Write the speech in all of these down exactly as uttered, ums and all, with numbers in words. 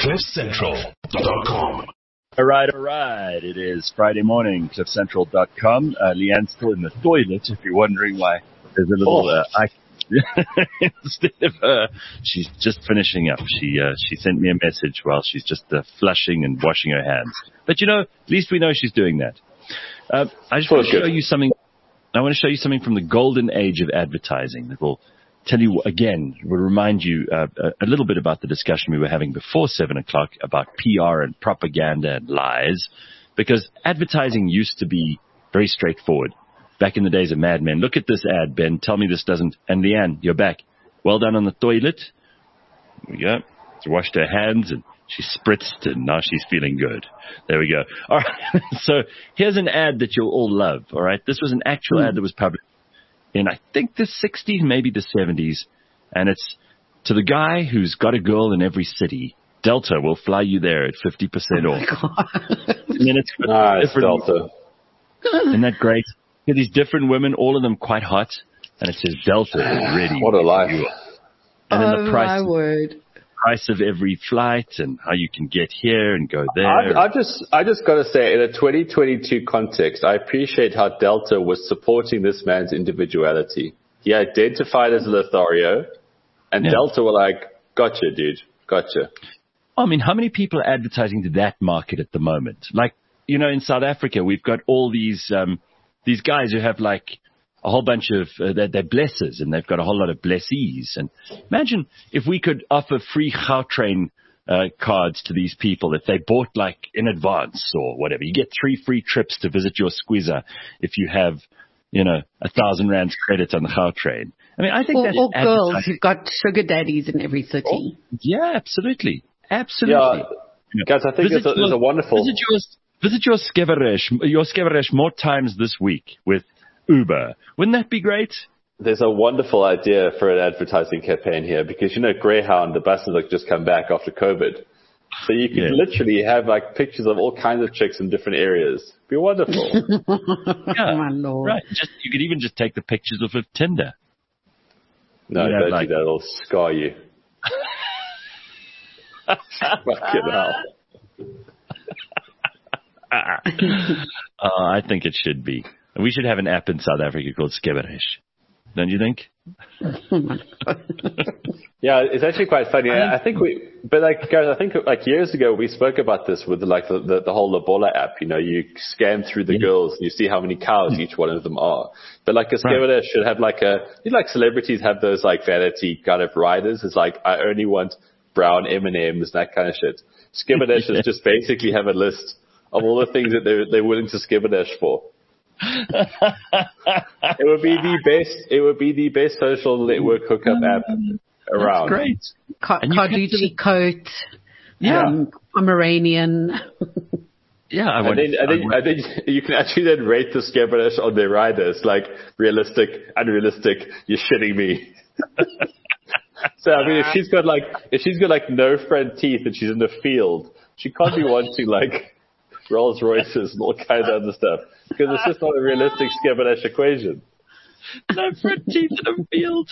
cliff central dot com. All right, all right. It is Friday morning, cliff central dot com. Uh, Leanne's still in the toilet, if you're wondering why there's a little... Uh, I, instead of her, she's just finishing up. She uh, she sent me a message while she's just uh, flushing and washing her hands. But, you know, at least we know she's doing that. Uh, I just want to show you something. I want to show you something from the golden age of advertising that will tell you, again, will remind you uh, a little bit about the discussion we were having before seven o'clock about P R and propaganda and lies, because advertising used to be very straightforward back in the days of Mad Men. Look at this ad, Ben. Tell me this doesn't. And Leanne, you're back. Well done on the toilet. There we go. She washed her hands and she spritzed and now she's feeling good. There we go. All right. So here's an ad that you'll all love. All right. This was an actual mm. ad that was published in, I think, the sixties, maybe the seventies. And it's to the guy who's got a girl in every city. Delta will fly you there at fifty percent off. And then it's nice, Delta. Isn't that great? Yeah, these different women, all of them quite hot. And it says Delta is ready. What a life. And then oh, the price, my word. price of every flight and how you can get here and go there. I, I just, I just got to say, in a twenty twenty-two context, I appreciate how Delta was supporting this man's individuality. He identified as a Lothario, and yeah. Delta were like, "Gotcha, dude, gotcha." I mean, how many people are advertising to that market at the moment? Like, you know, in South Africa, we've got all these um, these guys who have like a whole bunch of, uh, they're, they're blessers, and they've got a whole lot of blessees. And imagine if we could offer free Gautrain uh, cards to these people if they bought like in advance or whatever. You get three free trips to visit your squeezer if you have, you know, a thousand rands credit on the Gautrain. I mean, I think or, that's or girls who've got sugar daddies in every city. Oh, yeah, absolutely. Absolutely. Yeah, yeah. Guys, I think there's a, there's a wonderful... Visit your, visit your Skeveresh, your Skeveresh more times this week with Uber. Wouldn't that be great? There's a wonderful idea for an advertising campaign here because, you know, Greyhound, the buses like just come back after COVID. So you could yeah. literally have like pictures of all kinds of chicks in different areas. It'd be wonderful. Yeah, my Lord. Right. Just, you could even just take the pictures of Tinder. No, don't like, do that. It'll scar you. Fucking hell. uh, I think it should be. We should have an app in South Africa called Skeveresh. Don't you think? Yeah, it's actually quite funny. I, I think we, but like, guys, I think like years ago we spoke about this with like the, the, the whole Lobola app. You know, you scan through the yeah. girls and you see how many cows each one of them are. But like a Skeveresh right. should have like a, you know, like celebrities have those like vanity kind of riders. It's like, I only want brown M and M's, that kind of shit. Skeveresh yeah. is just basically have a list of all the things that they're, they're willing to Skeveresh for. It would be the best. It would be the best social network hookup app around. That's great. Ca- Carducci coat. Yeah. Um, Pomeranian. Yeah, I and then, and, then, and then you can actually then rate the Skeveresh on their riders, like realistic, unrealistic. You're shitting me. So I mean, if she's got like, if she's got like no front teeth and she's in the field, she can't be wanting like Rolls Royces and all kinds of other stuff because it's just not a realistic Skeveresh equation. No front teeth in the field.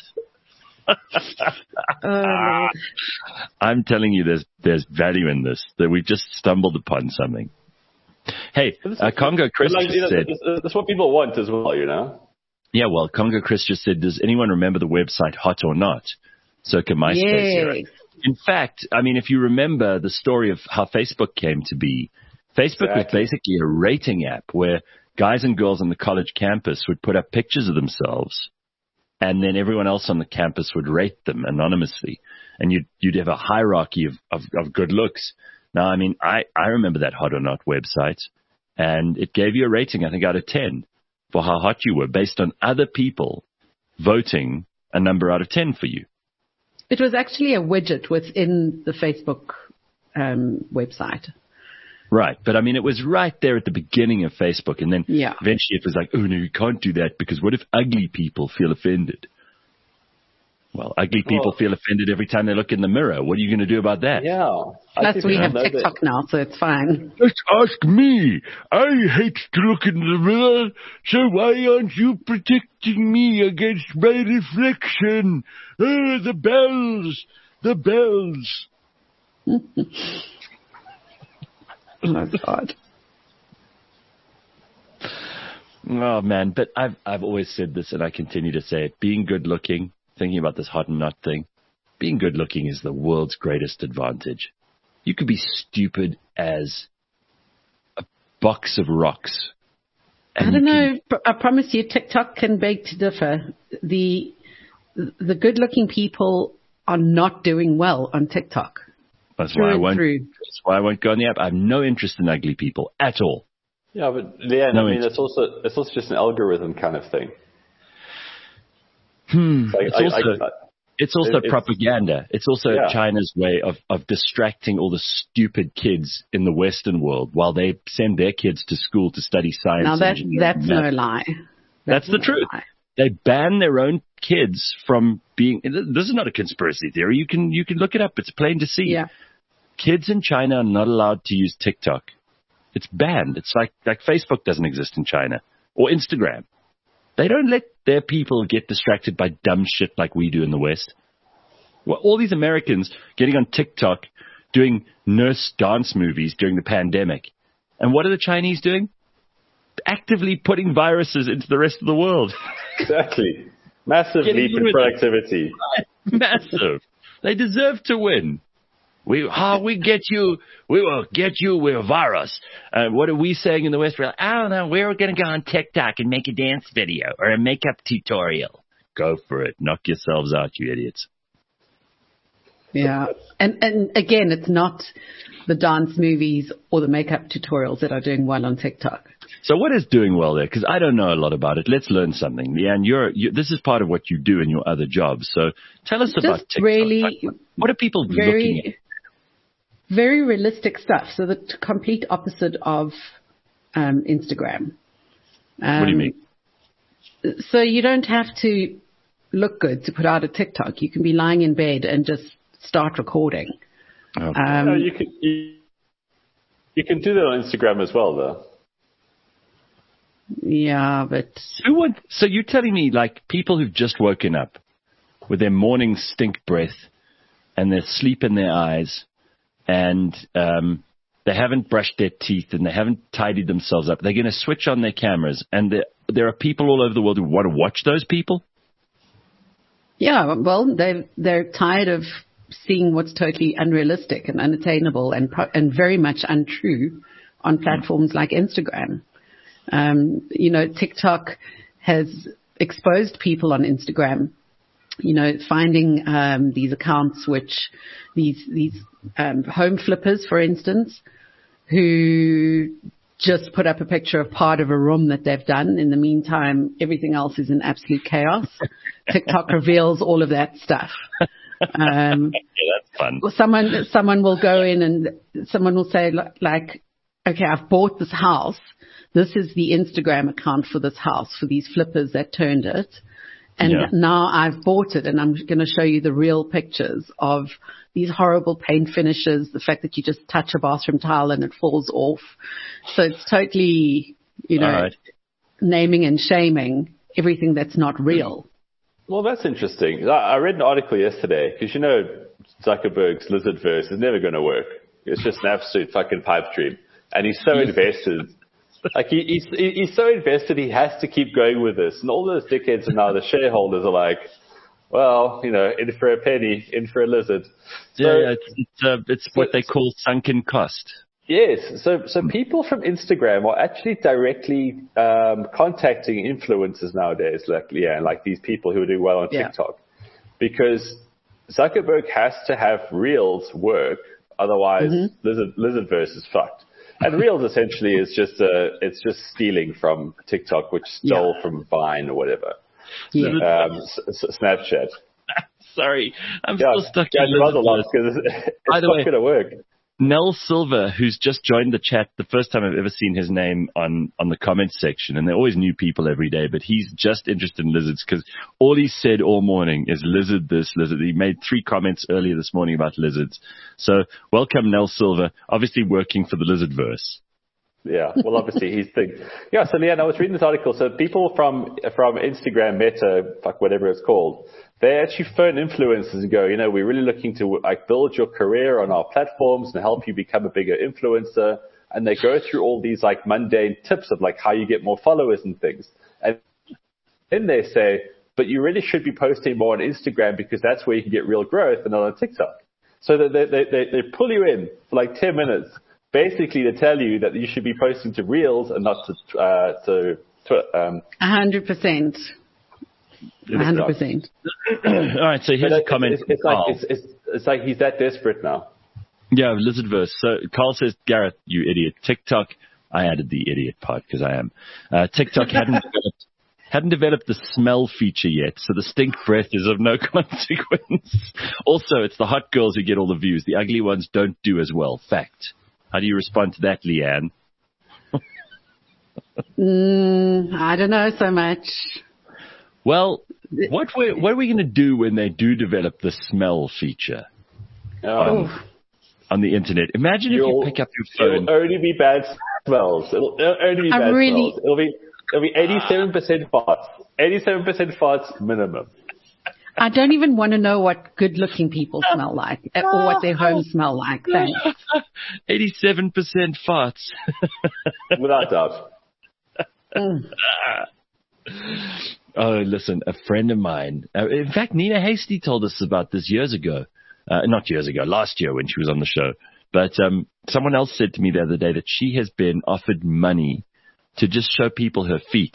uh, I'm telling you, there's there's value in this. That we've just stumbled upon something. Hey, uh, Congo Chris like, just you know, said that's, that's what people want as well, you know. Yeah, well, Congo Chris just said, does anyone remember the website Hot or Not? Circa MySpace era. Yes. In fact, I mean, if you remember the story of how Facebook came to be, Facebook exactly. was basically a rating app where guys and girls on the college campus would put up pictures of themselves, and then everyone else on the campus would rate them anonymously, and you'd you'd have a hierarchy of, of, of good looks. Now, I mean, I, I remember that Hot or Not website, and it gave you a rating, I think, out of ten for how hot you were based on other people voting a number out of ten for you. It was actually a widget within the Facebook um, website. Right. But I mean, it was right there at the beginning of Facebook. And then yeah. eventually it was like, oh, no, you can't do that because what if ugly people feel offended? Well, ugly people well, feel offended every time they look in the mirror. What are you going to do about that? Yeah. Plus, we have TikTok that. now, so it's fine. Just ask me. I hate to look in the mirror, so why aren't you protecting me against my reflection? Oh, the bells, the bells. Oh, God. Oh, man. But I've, I've always said this, and I continue to say it. Being good looking, thinking about this hot and not thing, being good looking is the world's greatest advantage. You could be stupid as a box of rocks. I don't know. Can... I promise you, TikTok can beg to differ. The the good-looking people are not doing well on TikTok. That's why I won't. That's why I won't go on the app. I have no interest in ugly people at all. Yeah, but Leanne, no I mean, interest. it's also it's also just an algorithm kind of thing. Hmm. Like, it's, I, also, I, I, it's also it's, propaganda. It's also yeah. China's way of, of distracting all the stupid kids in the Western world while they send their kids to school to study science. Now that that's no lie. That's, that's the no truth. Lie. They ban their own kids from being. This is not a conspiracy theory. You can you can look it up. It's plain to see. Yeah. Kids in China are not allowed to use TikTok. It's banned. It's like like Facebook doesn't exist in China or Instagram. They don't let their people get distracted by dumb shit like we do in the West. Well, all these Americans getting on TikTok doing nurse dance movies during the pandemic. And what are the Chinese doing? Actively putting viruses into the rest of the world. Exactly. Massive leap in productivity. Massive. They deserve to win. We, oh, we get you, we will get you with a virus. Uh, what are we saying in the West? We're like, I don't know, we're going to go on TikTok and make a dance video or a makeup tutorial. Go for it. Knock yourselves out, you idiots. Yeah. And, and again, it's not the dance movies or the makeup tutorials that are doing well on TikTok. So what is doing well there? Because I don't know a lot about it. Let's learn something. Leanne, you're, you, this is part of what you do in your other jobs. So tell us Just about TikTok. Really, like, what are people very, looking at? Very realistic stuff. So the t- complete opposite of um, Instagram. Um, what do you mean? So you don't have to look good to put out a TikTok. You can be lying in bed and just start recording. Okay. Um, no, you can you, you can do that on Instagram as well, though. Yeah, but who would? So you're telling me, like, people who've just woken up with their morning stink breath and their sleep in their eyes, and um, they haven't brushed their teeth and they haven't tidied themselves up, they're going to switch on their cameras, and there, there are people all over the world who want to watch those people? Yeah, well, they they're tired of seeing what's totally unrealistic and unattainable and pro- and very much untrue on platforms like Instagram. Um, you know, TikTok has exposed people on Instagram, you know, finding um, these accounts which these these um, home flippers, for instance, who just put up a picture of part of a room that they've done. In the meantime, everything else is in absolute chaos. TikTok reveals all of that stuff. Um, yeah, that's fun. Someone someone will go in and someone will say, like, okay, I've bought this house. This is the Instagram account for this house, for these flippers that turned it. And yeah. now I've bought it, and I'm going to show you the real pictures of these horrible paint finishes, the fact that you just touch a bathroom towel and it falls off. So it's totally, you know, right. naming and shaming everything that's not real. Well, that's interesting. I read an article yesterday, because, you know, Zuckerberg's Lizardverse is never going to work. It's just an absolute fucking pipe dream. And he's so invested. Like, he, he's, he's so invested, he has to keep going with this. And all those dickheads and now the shareholders are like, well, you know, in for a penny, in for a lizard. So, yeah, yeah, it's, it's, uh, it's so, what they call sunken cost. Yes. So, so people from Instagram are actually directly um, contacting influencers nowadays, like, yeah, like these people who are doing well on yeah. TikTok. Because Zuckerberg has to have Reels work, otherwise mm-hmm. Lizard, Lizardverse is fucked. And Reels essentially is just uh it's just stealing from TikTok, which stole yeah. from Vine or whatever. Yeah. Um, s- s- Snapchat. Sorry, I'm yeah, still stuck yeah, in Lizardverse. Because it's By the not way, going to work. Nell Silver, who's just joined the chat, the first time I've ever seen his name on, on the comments section, and they're always new people every day, but he's just interested in lizards because all he said all morning is lizard this, lizard. He made three comments earlier this morning about lizards. So welcome, Nell Silver, obviously working for the Lizardverse. Yeah, well, obviously he's the yeah. So Leanne, I was reading this article. So people from from Instagram, Meta, fuck whatever it's called, they actually phone influencers and go, you know, we're really looking to like build your career on our platforms and help you become a bigger influencer. And they go through all these like mundane tips of like how you get more followers and things. And then they say, but you really should be posting more on Instagram because that's where you can get real growth and not on TikTok. So they they they, they pull you in for like ten minutes. Basically, to tell you that you should be posting to Reels and not to uh, to, to um. A hundred percent. A hundred percent. All right, so here's but a comment. It's, it's, like, it's, it's, it's like he's that desperate now. Yeah, Lizardverse. So Carl says, Gareth, you idiot. TikTok. I added the idiot part because I am. Uh, TikTok hadn't developed, hadn't developed the smell feature yet, so the stink breath is of no consequence. Also, it's the hot girls who get all the views. The ugly ones don't do as well. Fact. How do you respond to that, Leanne? mm, I don't know so much. Well, what we what are we going to do when they do develop the smell feature Oh. on, on the internet? Imagine You'll, if you pick up your phone. It'll only be bad smells. It'll, it'll only be I'm bad really- smells. It'll be it'll be eighty-seven percent farts. eighty-seven percent farts minimum. I don't even want to know what good-looking people smell like or what their homes smell like. Thanks. eighty-seven percent farts. Without doubt. Mm. Oh, listen, a friend of mine, uh, in fact, Nina Hasty told us about this years ago. Uh, not years ago, last year when she was on the show. But um, someone else said to me the other day that she has been offered money to just show people her feet.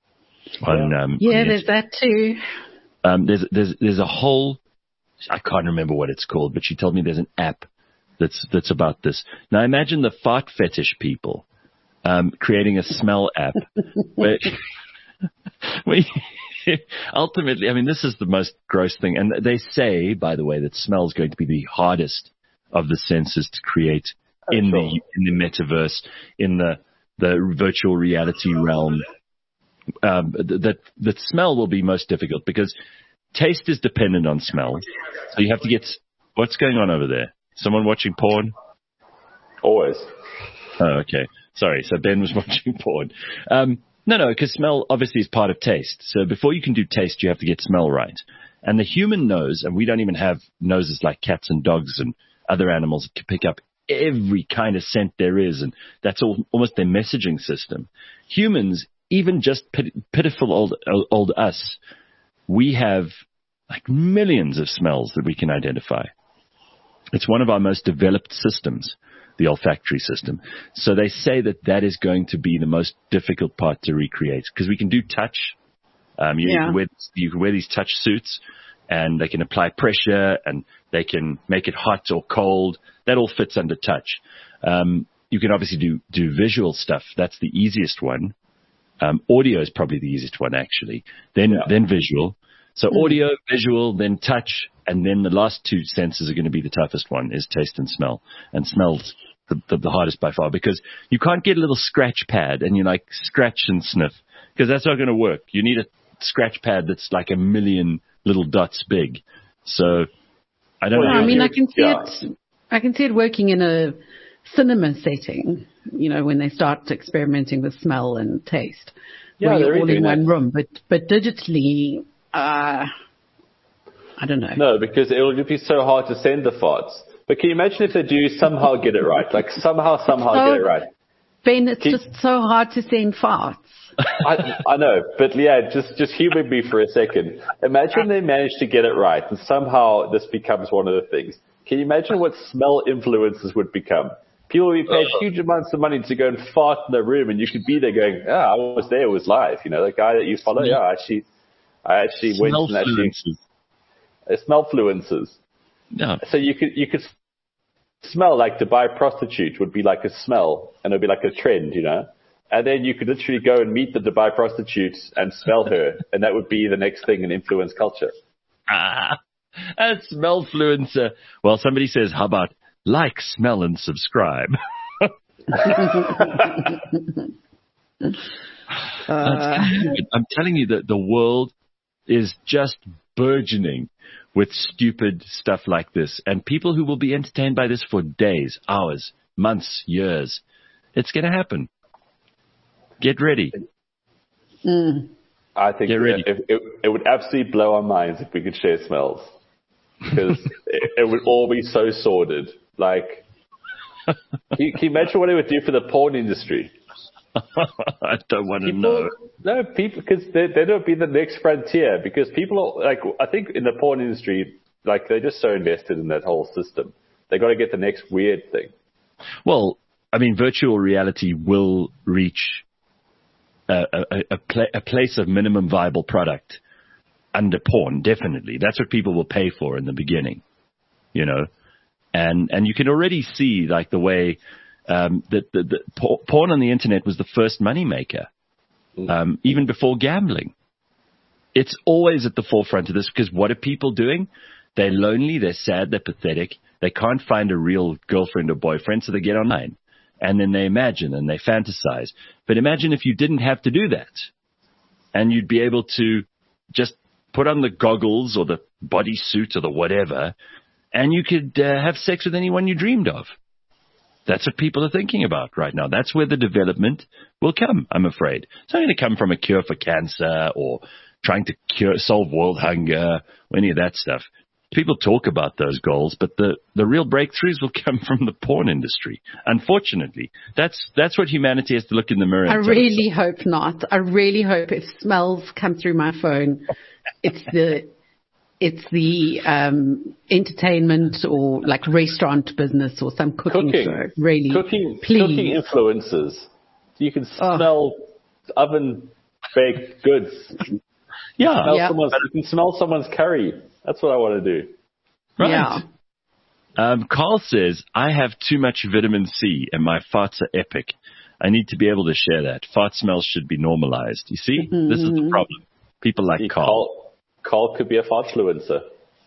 On, um, Yeah, on there's that too. Um, there's there's there's a whole, I can't remember what it's called, but she told me there's an app that's that's about this. Now imagine the fart fetish people um, creating a smell app where, where you, ultimately, I mean, this is the most gross thing, and they say, by the way, that smell is going to be the hardest of the senses to create in sure. the in the metaverse, in the the virtual reality realm. Um, that that smell will be most difficult because taste is dependent on smell. So you have to get what's going on over there. Someone watching porn? Always. Oh, okay. Sorry. So Ben was watching porn. Um, no, no, because smell obviously is part of taste. So before you can do taste, you have to get smell right. And the human nose, and we don't even have noses like cats and dogs and other animals that can pick up every kind of scent there is, and that's all, almost their messaging system. Humans, even just pit, pitiful old old us, we have like millions of smells that we can identify. It's one of our most developed systems, the olfactory system. So they say that that is going to be the most difficult part to recreate because we can do touch. Um, you, Yeah. can wear, you can wear these touch suits, and they can apply pressure, and they can make it hot or cold. That all fits under touch. Um, you can obviously do do visual stuff. That's the easiest one. Um, audio is probably the easiest one, actually. Then, Yeah. then visual. So audio, visual, then touch, and then the last two senses are going to be the toughest one, is taste and smell. And smell's the, the, the hardest by far because you can't get a little scratch pad and you like scratch and sniff because that's not going to work. You need a scratch pad that's like a million little dots big. So I don't Well, know. I mean, you- I can see yeah. it. I can see it working in a cinema setting. You know, when they start experimenting with smell and taste, Yeah, where they're you're all doing in one that. room. But but digitally, uh, I don't know. No, because it will be so hard to send the farts. But can you imagine if they do somehow get it right? Like somehow, somehow So- get it right. Ben, it's Keep- just so hard to send farts. I, I know, but yeah, just just humor me for a second. Imagine they manage to get it right, and somehow this becomes one of the things. Can you imagine what smell influencers would become? People would be paid huge amounts of money to go and fart in a room, and you could be there going, "Ah, I was there, it was live." You know, the guy that you follow, yeah, I actually, I actually went and actually uh, smell influencers. No. So you could you could smell like Dubai prostitute would be like a smell, and it'd be like a trend, you know. And then you could literally go and meet the Dubai prostitute and smell her, and that would be the next thing in influence culture. Ah, a smell fluencer. Well, somebody says, how about like, smell, and subscribe? I'm telling you that the world is just burgeoning with stupid stuff like this, and people who will be entertained by this for days, hours, months, years. It's going to happen. Get ready. Mm. I think Get ready. It, it, it would absolutely blow our minds if we could share smells. Because it, it would all be so sordid. Like, can you, can you imagine what it would do for the porn industry? I don't want to People, know. No, people, because they, they don't be the next frontier. Because people are, like, I think in the porn industry, like, they're just so invested in that whole system. They got to get the next weird thing. Well, I mean, virtual reality will reach a, a, a, pla- a place of minimum viable product under porn, definitely. That's what people will pay for in the beginning, you know. And and you can already see, like, the way um, that the, the porn on the internet was the first moneymaker, um, even before gambling. It's always at the forefront of this because what are people doing? They're lonely, they're sad, they're pathetic. They can't find a real girlfriend or boyfriend, so they get online. And then they imagine and they fantasize. But imagine if you didn't have to do that. And you'd be able to just put on the goggles or the bodysuit or the whatever, and you could uh, have sex with anyone you dreamed of. That's what people are thinking about right now. That's where the development will come, I'm afraid. It's not going to come from a cure for cancer or trying to cure, solve world hunger or any of that stuff. People talk about those goals, but the, the real breakthroughs will come from the porn industry. Unfortunately, that's that's what humanity has to look in the mirror. I and tell really itself. hope not. I really hope if smells come through my phone, it's the it's the um, entertainment or like restaurant business or some cooking, Cooking. show. Really, Cooking, please. cooking influences. You can Oh. smell oven baked goods. Yeah, Smell Yeah. someone's, you can smell someone's curry. That's what I want to do. right. Yeah. Um, Carl says, I have too much vitamin C and my farts are epic. I need to be able to share that. Fart smells should be normalized. You see? Mm-hmm. This is the problem. People like Carl. Carl, Carl could be a fartfluencer.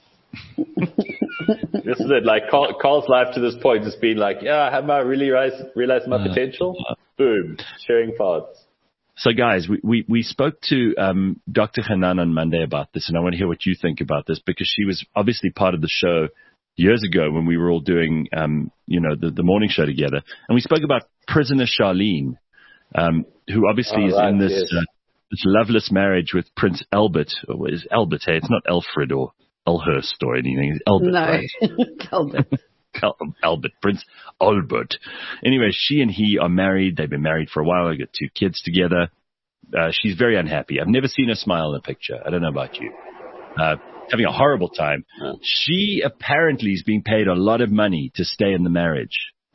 This is it. Like Carl, Carl's life to this point has been like, yeah, have I really realized, realized my potential? Boom, sharing farts. So, guys, we, we, we spoke to um, Doctor Hanan on Monday about this, and I want to hear what you think about this because she was obviously part of the show years ago when we were all doing, um, you know, the, the morning show together. And we spoke about prisoner Charlene, um, who obviously Oh, is right, in this, yes. uh, this loveless marriage with Prince Albert. Or is Albert, hey? It's not Alfred or Elhurst or anything. It's Albert, No, right? Albert. Al- Albert, Prince Albert. Anyway, she and he are married. They've been married for a while. They got two kids together. Uh, she's very unhappy. I've never seen her smile in a picture. I don't know about you. Uh, having a horrible time. Yeah. She apparently is being paid a lot of money to stay in the marriage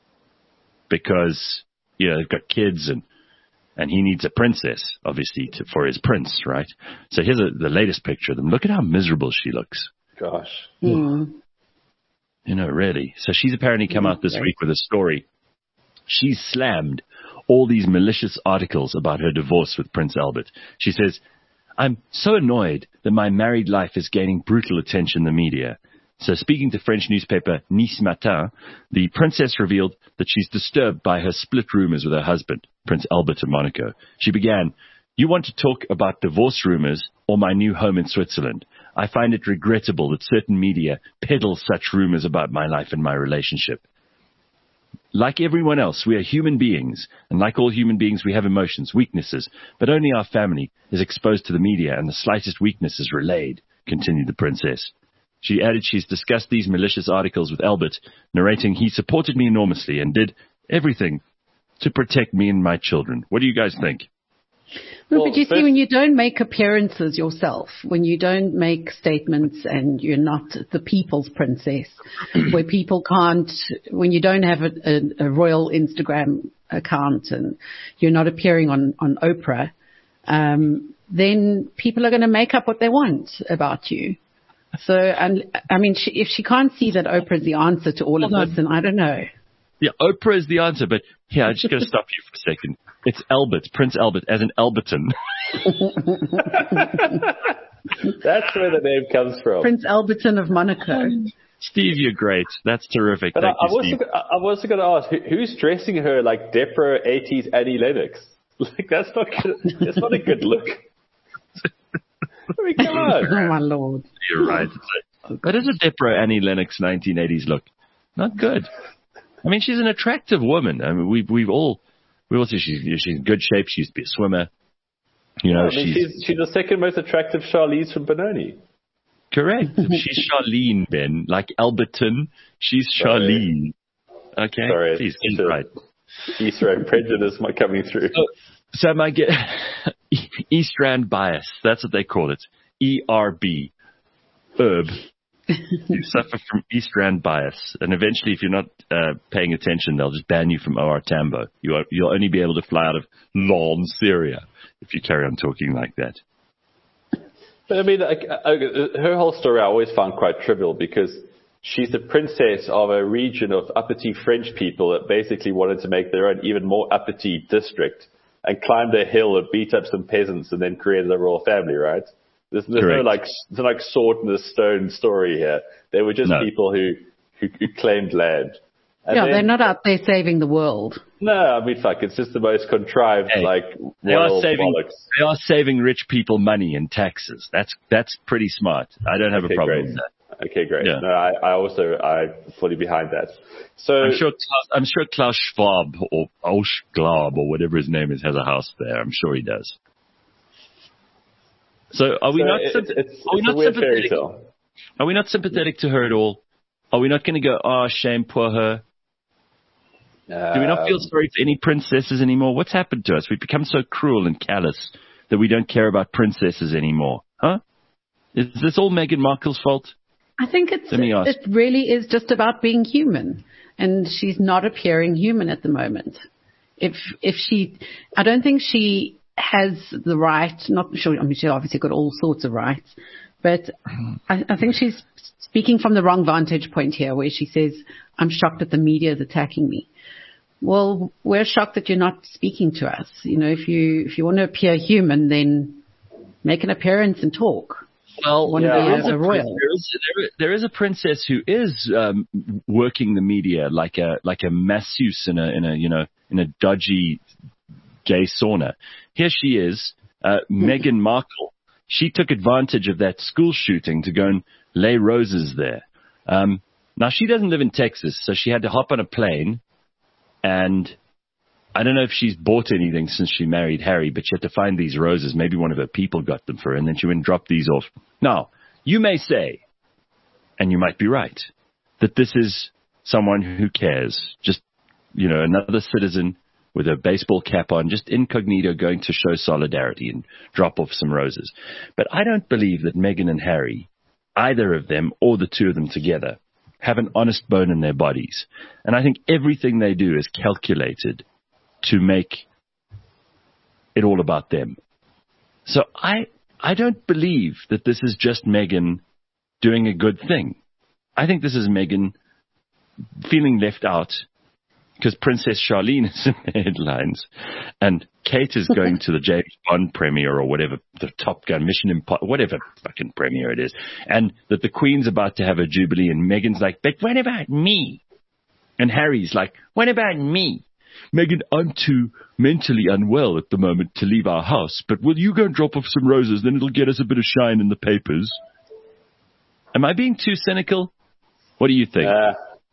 because, you know, they've got kids and, and he needs a princess, obviously, to, for his prince, right? So here's a, the latest picture of them. Look at how miserable she looks. Gosh. Mm. You know, really. So she's apparently come out this week with a story. She's slammed all these malicious articles about her divorce with Prince Albert. She says, I'm so annoyed that my married life is gaining brutal attention in the media. So speaking to French newspaper Nice Matin, the princess revealed that she's disturbed by her split rumors with her husband, Prince Albert of Monaco. She began, you want to talk about divorce rumors or my new home in Switzerland? I find it regrettable that certain media peddle such rumors about my life and my relationship. Like everyone else, we are human beings, and like all human beings, we have emotions, weaknesses, but only our family is exposed to the media, and the slightest weakness is relayed, continued the princess. She added she's discussed these malicious articles with Albert, narrating he supported me enormously and did everything to protect me and my children. What do you guys think? No, Well, but you see, first- when you don't make appearances yourself, when you don't make statements and you're not the people's princess, where people can't, when you don't have a, a, a royal Instagram account and you're not appearing on, on Oprah, um, then people are going to make up what they want about you. So, and I mean, she, if she can't see that Oprah is the answer to all of Hold on. this, then I don't know. Yeah, Oprah is the answer, but here, I'm just going to stop you for a second. It's Albert, Prince Albert, as in Alberton. That's where the name comes from. Prince Alberton of Monaco. Steve, you're great. That's terrific. But I, Thank I'm you, also, Steve. go- I'm also going to ask, who, who's dressing her like Depro eighties Annie Lennox? Like, that's not good. That's not a good look. I mean, come on. Oh my Lord. You're right. It's like, that is a Depro Annie Lennox nineteen eighties look. Not good. I mean, she's an attractive woman. I mean, we've, we've all We all say she's, she's in good shape. She used to be a swimmer. You know, I mean, she's, she's she's the second most attractive Charlize from Benoni. Correct. She's Charlene, Ben. Like Alberton, she's Charlene. Okay? Sorry, please, it's get it right. Easter egg prejudice might coming through. So, so I might get East Rand bias. That's what they call it. E R B. Herb. You suffer from East Rand bias. And eventually, if you're not uh, paying attention, they'll just ban you from O R Tambo. You are, you'll only be able to fly out of Lawn, Syria, if you carry on talking like that. But I mean, like, her whole story I always found quite trivial because she's the princess of a region of uppity French people that basically wanted to make their own even more uppity district and climbed a hill and beat up some peasants and then created a royal family, right? There's, there's no like, there's no like sword in the stone story here. They were just no. people who, who, who claimed land. And yeah, then, they're not out there saving the world. No, I mean, fuck, it's just the most contrived, hey, like, they are royal saving, bollocks. They are saving rich people money in taxes. That's that's pretty smart. I don't have okay, a problem great. with that. Okay, great. Yeah. No, I, I also, I'm fully behind that. So I'm sure, Klaus, I'm sure Klaus Schwab or Ausglab or whatever his name is has a house there. I'm sure he does. So are we so not, it's, symp- it's, are we it's not a weird sympathetic? fairy tale. Are we not sympathetic to her at all? Are we not going to go, oh, shame, poor her? Um, Do we not feel sorry for any princesses anymore? What's happened to us? We've become so cruel and callous that we don't care about princesses anymore. Huh? Is this all Meghan Markle's fault? I think it's, Let me ask. it really is just about being human. And she's not appearing human at the moment. If, if she, I don't think she has the right, not sure, I mean, she's obviously got all sorts of rights, but I, I think she's speaking from the wrong vantage point here where she says, I'm shocked that the media is attacking me. Well, we're shocked that you're not speaking to us. You know, if you, if you want to appear human, then make an appearance and talk. Well, One yeah, there, is a a, royal. there, is, there, there is a princess who is um, working the media like a like a masseuse in a in a you know in a dodgy gay sauna. Here she is, uh, Meghan Markle. She took advantage of that school shooting to go and lay roses there. Um, now she doesn't live in Texas, so she had to hop on a plane, and I don't know if she's bought anything since she married Harry, but she had to find these roses. Maybe one of her people got them for her, and then she went and dropped these off. Now, you may say, and you might be right, that this is someone who cares. Just, you know, another citizen with a baseball cap on, just incognito going to show solidarity and drop off some roses. But I don't believe that Meghan and Harry, either of them or the two of them together, have an honest bone in their bodies. And I think everything they do is calculated to make it all about them. So I I don't believe that this is just Meghan doing a good thing. I think this is Meghan feeling left out because Princess Charlene is in the headlines and Kate is going to the James Bond premiere or whatever, the Top Gun, Mission Impossible, whatever fucking premiere it is, and that the Queen's about to have a jubilee and Meghan's like, but what about me? And Harry's like, what about me? Meghan, I'm too mentally unwell at the moment to leave our house, but will you go and drop off some roses? Then it'll get us a bit of shine in the papers. Am I being too cynical? What do you think? Uh,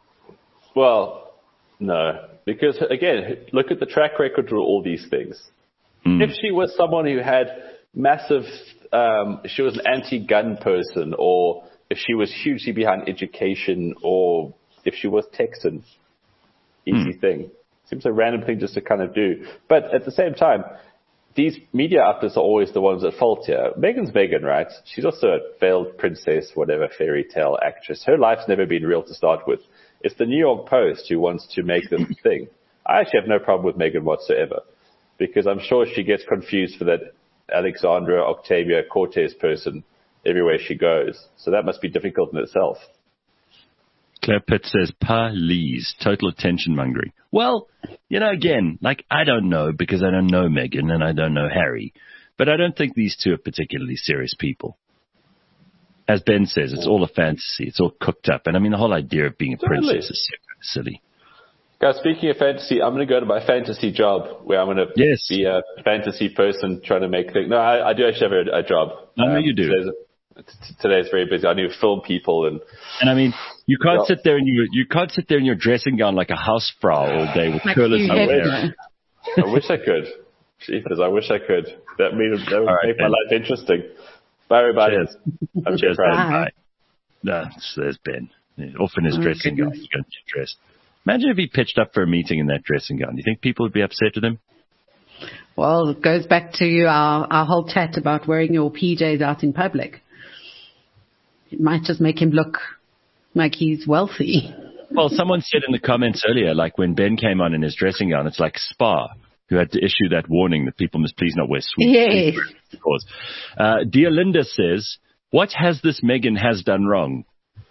well, no. Because, again, look at the track record for all these things. Mm. If she was someone who had massive, um, she was an anti-gun person, or if she was hugely behind education, or if she was Texan, easy mm. thing. Seems a random thing just to kind of do. But at the same time, these media outlets are always the ones at fault here. Meghan's Meghan, right? She's also a failed princess, whatever, fairy tale actress. Her life's never been real to start with. It's the New York Post who wants to make this thing. I actually have no problem with Meghan whatsoever, because I'm sure she gets confused for that Alexandra Octavia Cortez person everywhere she goes. So that must be difficult in itself. Claire Pitt says, please, total attention mongering. Well, you know, again, like, I don't know because I don't know Meghan and I don't know Harry, but I don't think these two are particularly serious people. As Ben says, it's all a fantasy. It's all cooked up. And I mean, the whole idea of being a princess is silly. Guys, speaking of fantasy, I'm going to go to my fantasy job where I'm going to yes. be a fantasy person trying to make things. No, I, I do actually have a, a job. I know um, you do. Today's, today's very busy. I need to film people and. And I mean, you can't well, sit there in your you can't sit there in your dressing gown like a housefrau all day with like curlers Hugh hair. I I wish I could. Jesus, I wish I could. That made that would right, make my Ben. life interesting. Bye, everybody. Cheers. I'm Cheers, Brad. Ben. Bye. Bye. No, there's Ben. Off in his Oh, dressing gown. goodness. He's going to get dressed. Imagine if he pitched up for a meeting in that dressing gown. Do you think people would be upset with him? Well, it goes back to our, our whole chat about wearing your P Js out in public. It might just make him look like he's wealthy. Well, someone said in the comments earlier, like when Ben came on in his dressing gown, it's like Spa, who had to issue that warning that people must please not wear sweet. Yes. Of course. Uh, Dear Linda says, what has this Megan has done wrong?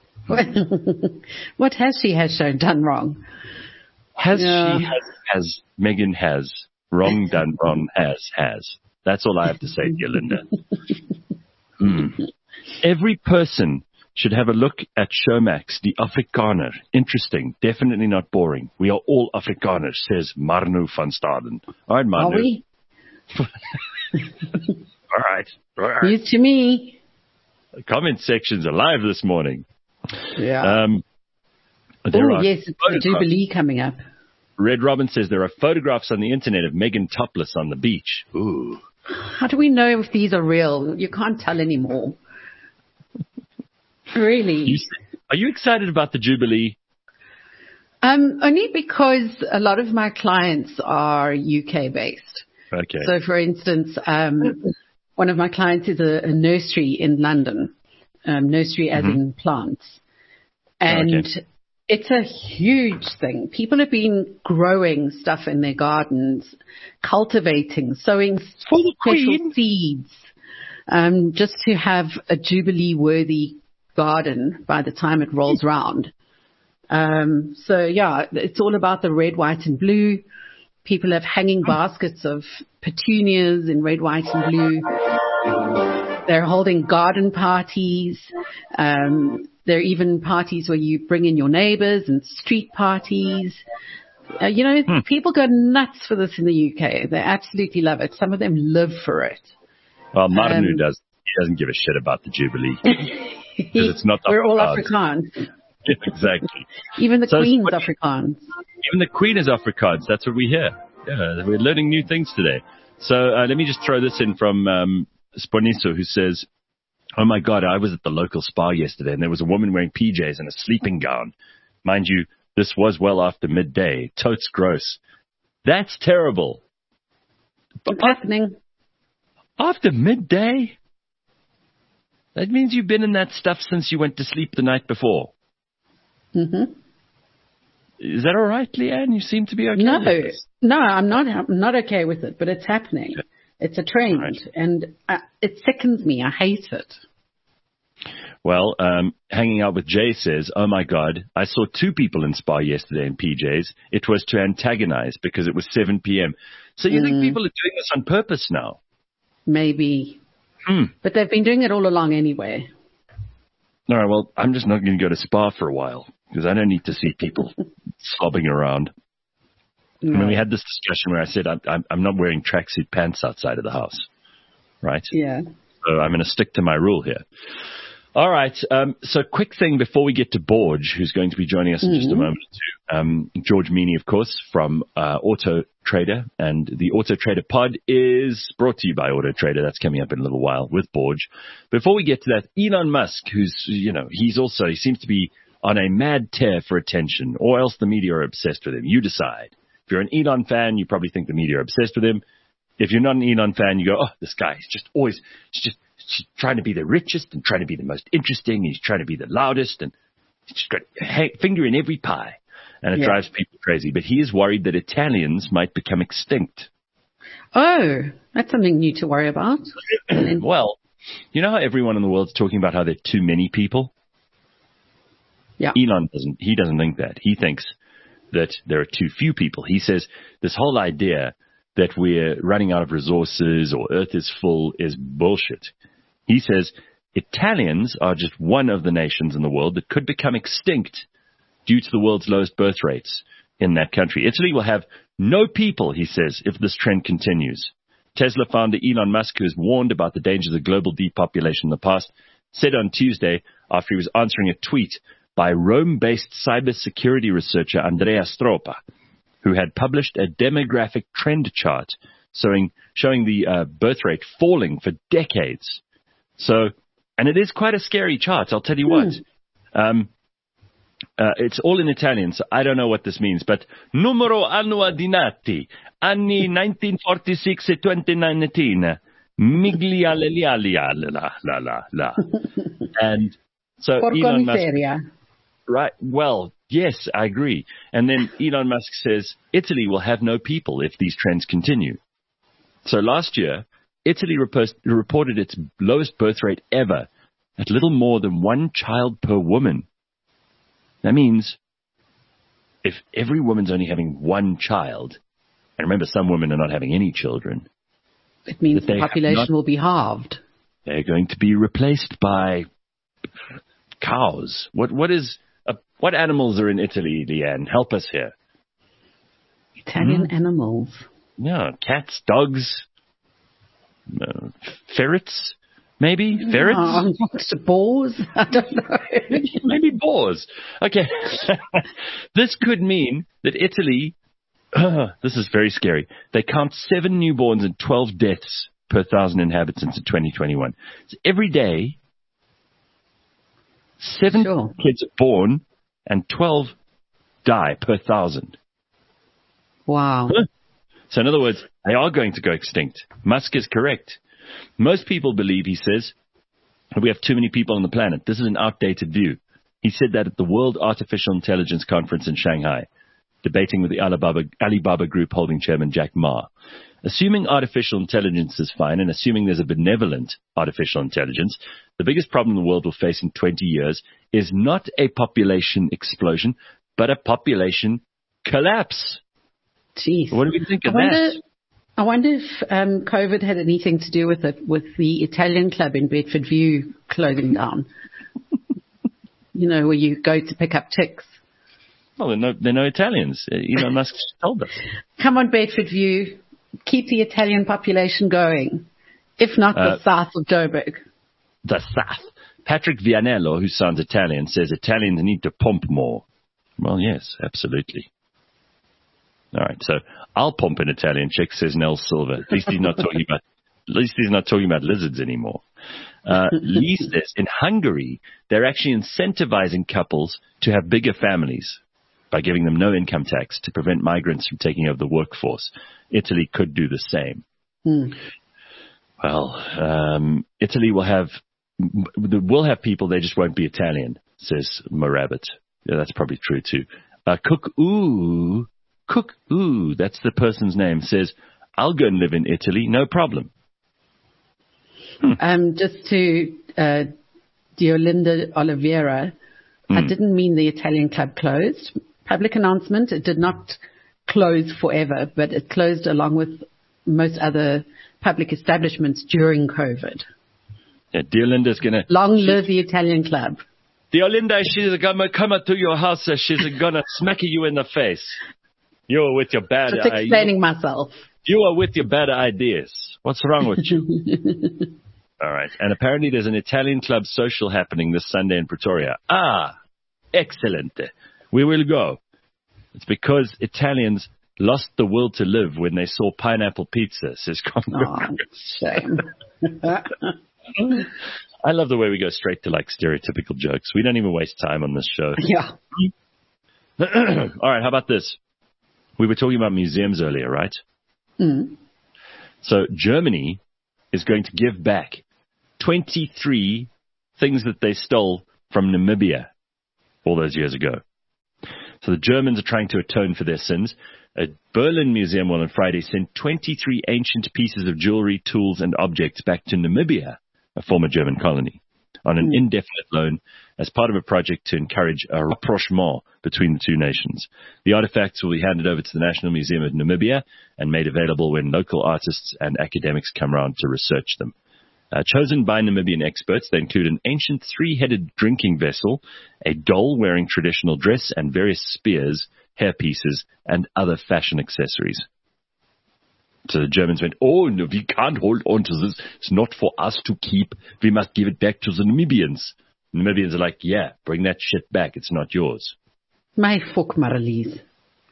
What has she has shown done wrong? Has Yeah. she has, has Megan has wrong done wrong has has. That's all I have to say, dear Linda. Hmm. Every person should have a look at Showmax, the Afrikaner. Interesting, definitely not boring. We are all Afrikaners, says Marnu van Staden. All right, Marnu. Are we? All right. All right. News to me. The comment section's alive this morning. Yeah. Um, there Oh, are yes, it's the photographs. Jubilee coming up. Red Robin says there are photographs on the internet of Megan topless on the beach. Ooh. How do we know if these are real? You can't tell anymore. Really? You, are you excited about the Jubilee? Um, only because a lot of my clients are U K based. Okay. So, for instance, um, one of my clients is a, a nursery in London, um, nursery as Mm-hmm. in plants. And Okay. it's a huge thing. People have been growing stuff in their gardens, cultivating, sowing For the special Queen? seeds, um, just to have a Jubilee-worthy garden by the time it rolls round. Um, so, yeah, it's all about the red, white, and blue. People have hanging baskets of petunias in red, white, and blue. They're holding garden parties. Um, there are even parties where you bring in your neighbors and street parties. Uh, you know, Hmm. people go nuts for this in the U K. They absolutely love it. Some of them live for it. Well, Marnu um, does. He doesn't give a shit about the Jubilee. Because it's not We're all Afrikaans. Afrikaans. Yeah, exactly. Even the So it's Queen's what- Afrikaans. Even the Queen is Afrikaans. That's what we hear. Yeah, we're learning new things today. So uh, let me just throw this in from um, Sponiso, who says, oh, my God, I was at the local spa yesterday, and there was a woman wearing P Js and a sleeping gown. Mind you, this was well after midday. Totes gross. That's terrible. It's happening. After midday? That means you've been in that stuff since you went to sleep the night before. hmm Is that all right, Leanne? You seem to be okay No, with this. no, I'm not. I'm not okay with it, but it's happening. It's a trend, Right. and uh, it sickens me. I hate it. Well, um, hanging out with Jay says, oh, my God, I saw two people in Spa yesterday in P Js. It was to antagonize because it was seven p.m. So you think people are doing this on purpose now? Maybe, Hmm. but they've been doing it all along anyway. All right, well, I'm just not going to go to Spa for a while because I don't need to see people slobbing around. I mean, we had this discussion where I said I'm, I'm, I'm not wearing tracksuit pants outside of the house, right? Yeah. So I'm going to stick to my rule here. All right. Um, so quick thing before we get to Borge, who's going to be joining us in just a moment or two. Um, George Meany, of course, from uh, Auto Trader. And the Auto Trader pod is brought to you by Auto Trader. That's coming up in a little while with Borge. Before we get to that, Elon Musk, who's, you know, he's also, he seems to be on a mad tear for attention, or else the media are obsessed with him. You decide. If you're an Elon fan, you probably think the media are obsessed with him. If you're not an Elon fan, you go, oh, this guy is just always, he's just, he's trying to be the richest and trying to be the most interesting. He's trying to be the loudest, and he's just got a finger in every pie. And it Yeah. drives people crazy. But he is worried that Italians might become extinct. Oh, that's something new to worry about. Well, you know how everyone in the world's talking about how there are too many people? Yeah. Elon doesn't, he doesn't think that. He thinks that there are too few people. He says this whole idea that we're running out of resources or Earth is full is bullshit. He says Italians are just one of the nations in the world that could become extinct due to the world's lowest birth rates in that country. Italy will have no people, he says, if this trend continues. Tesla founder Elon Musk, who has warned about the dangers of global depopulation in the past, said on Tuesday, after he was answering a tweet by Rome-based cybersecurity researcher Andrea Stroppa, who had published a demographic trend chart showing, showing the uh, birth rate falling for decades. So, and it is quite a scary chart, I'll tell you what. Hmm. Um, uh, it's all in Italian, so I don't know what this means, but numero annua di nati, anni nineteen forty-six e twenty nineteen, miglia la la la la la. And so Elon Musk, right, well, yes, I agree. And then Elon Musk says Italy will have no people if these trends continue. So last year, Italy repos- reported its lowest birth rate ever at little more than one child per woman. That means if every woman's only having one child, and remember some women are not having any children, it means the population not, will be halved. They're going to be replaced by cows. What what is uh, what animals are in Italy, Leanne? Help us here. Italian hmm? animals. Yeah, cats, dogs, uh, ferrets, maybe ferrets. No, boars. I don't know. maybe, maybe boars. Okay, this could mean that Italy. Uh, this is very scary. They count seven newborns and twelve deaths per thousand inhabitants in twenty twenty-one. So every day, seven sure. kids are born and twelve die per thousand. Wow. Huh? So in other words, they are going to go extinct. Musk is correct. Most people believe, he says, that we have too many people on the planet. This is an outdated view. He said that at the World Artificial Intelligence Conference in Shanghai, debating with the Alibaba, Alibaba Group holding chairman Jack Ma. Assuming artificial intelligence is fine and assuming there's a benevolent artificial intelligence, the biggest problem the world will face in twenty years is not a population explosion, but a population collapse. Jeez. What do we think of I wonder, that? I wonder if um, COVID had anything to do with it, with the Italian club in Bedford View closing down. You know, where you go to pick up ticks. Well, they're no, they're no Italians. Elon Musk told us. Come on, Bedford View. Keep the Italian population going. If not, the uh, south of Joburg. The south. Patrick Vianello, who sounds Italian, says Italians need to pump more. Well, yes, absolutely. All right, so I'll pump an Italian chick, says Nell Silver. At least he's not talking about. At least he's not talking about lizards anymore. Uh, Lee says in Hungary they're actually incentivizing couples to have bigger families by giving them no income tax to prevent migrants from taking over the workforce. Italy could do the same. Hmm. Well, um, Italy will have will have people. They just won't be Italian, says Morabbit. Yeah, that's probably true too. Uh, Cook Ooh. Cook, ooh, that's the person's name, says, I'll go and live in Italy, no problem. Hmm. Um, just to uh, Diolinda Oliveira, hmm. I didn't mean the Italian club closed. Public announcement, it did not close forever, but it closed along with most other public establishments during COVID. Yeah, Diolinda's going to... Long live the Italian club. Diolinda, she's going to come to your house and she's going to smack you in the face. You are with your bad ideas. Just explaining I- myself. You are with your bad ideas. What's wrong with you? All right. And apparently there's an Italian club social happening this Sunday in Pretoria. Ah, excellent. We will go. It's because Italians lost the will to live when they saw pineapple pizza, says Congo. Oh, shame. I love the way we go straight to like stereotypical jokes. We don't even waste time on this show. Yeah. All right. How about this? We were talking about museums earlier, right? Mm. So Germany is going to give back twenty-three things that they stole from Namibia all those years ago. So the Germans are trying to atone for their sins. A Berlin museum on Friday sent twenty-three ancient pieces of jewelry, tools, and objects back to Namibia, a former German colony, on an indefinite loan as part of a project to encourage a rapprochement between the two nations. The artifacts will be handed over to the National Museum of Namibia and made available when local artists and academics come around to research them. Uh, chosen by Namibian experts, they include an ancient three-headed drinking vessel, a doll wearing traditional dress, and various spears, hairpieces, and other fashion accessories. So the Germans went, oh, no, we can't hold on to this. It's not for us to keep. We must give it back to the Namibians. The Namibians are like, yeah, bring that shit back. It's not yours. My fuck, Marlies.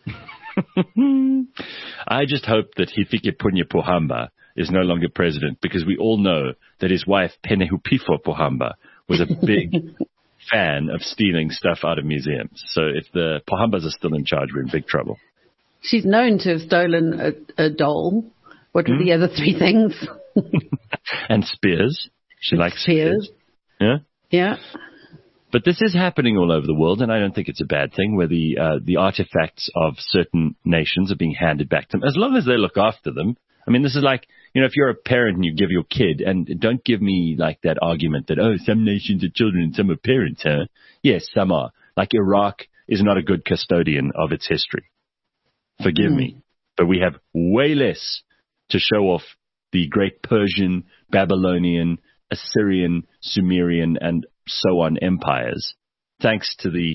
I just hope that Hifikepunye Pohamba is no longer president, because we all know that his wife, Penehupifo Pohamba, was a big fan of stealing stuff out of museums. So if the Pohambas are still in charge, we're in big trouble. She's known to have stolen a, a doll. What were mm. the other three things? And spears. She and likes spears. spears. Yeah? Yeah. But this is happening all over the world, and I don't think it's a bad thing, where the uh, the artifacts of certain nations are being handed back to them, as long as they look after them. I mean, this is like, you know, if you're a parent and you give your kid, and don't give me like that argument that, oh, some nations are children and some are parents, huh? Yes, some are. Like Iraq is not a good custodian of its history. Forgive mm. me. But we have way less to show off the great Persian, Babylonian, Assyrian, Sumerian, and so on empires, thanks to the